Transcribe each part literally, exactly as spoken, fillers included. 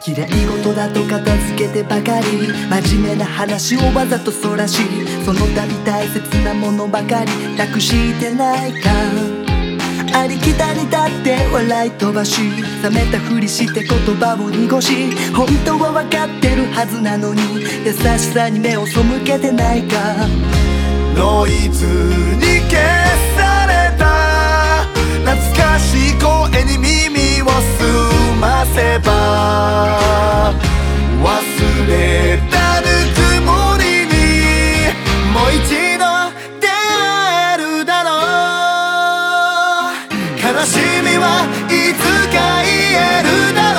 綺麗事だと片付けてばかり、真面目な話をわざとそらし、その度大切なものばかりなくしてないか。ありきたりだって笑い飛ばし、冷めたふりして言葉を濁し、本当は分かってるはずなのに優しさに目を背けてないか。 ノイズに消された懐かしい声に耳を澄ませば、忘れたぬくもりにもう一度出会えるだろう。悲しみはいつか癒えるだろ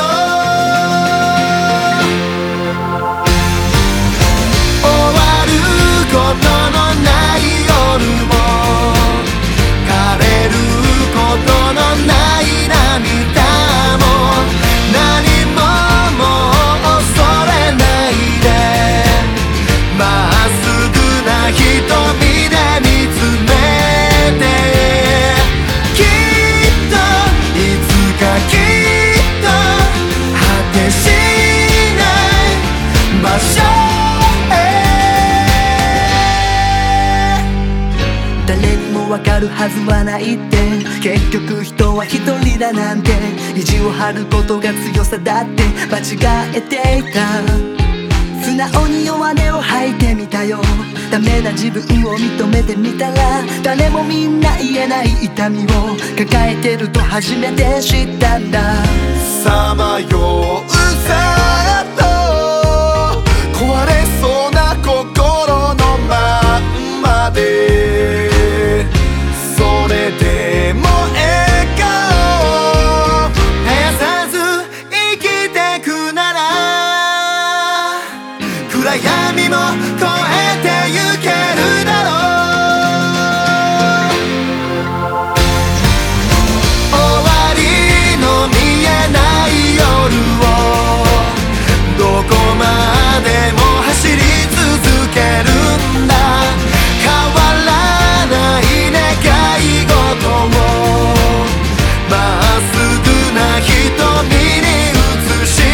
う。終わることのない夜も枯れることのない涙も、何ももう恐れないで、まっすぐな瞳で見つめて、きっといつかきっと果てしない場所へ。 誰にもわかるはずはないって、結局人は一人だなんて、意地を張ることが強さだって間違えていた。素直に弱音を吐いてみたよ。ダメな自分を認めてみたら、誰もみんな言えない痛みを抱えてると初めて知ったんだ。 さまようさっと壊れそうな心のまんまで、それでも笑顔絶やさず生きてくなら、暗闇も越えてゆけるだろう。終わりの見えない夜をどこまでも走り続けるんだ。変わらない願い事をまっすぐな瞳に映して、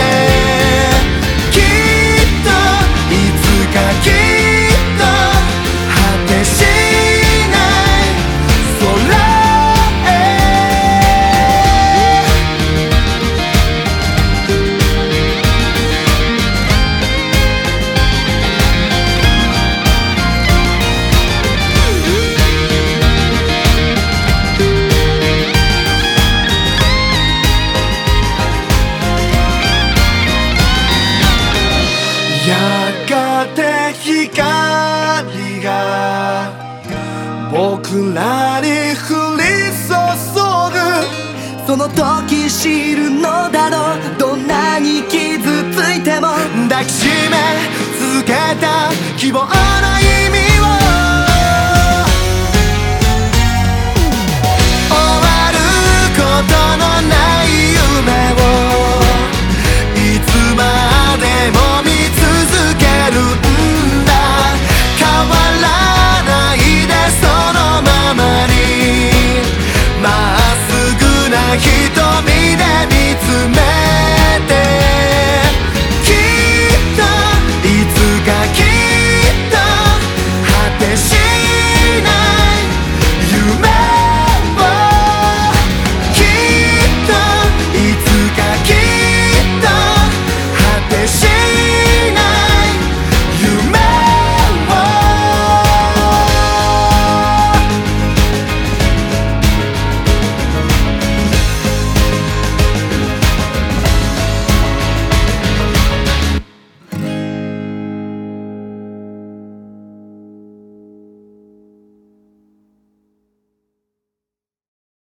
きっといつかきっと果てしない空へ。やがて光が僕らに降り注ぐ、 その時知るのだろう。どんなに傷ついても抱きしめ続けた希望の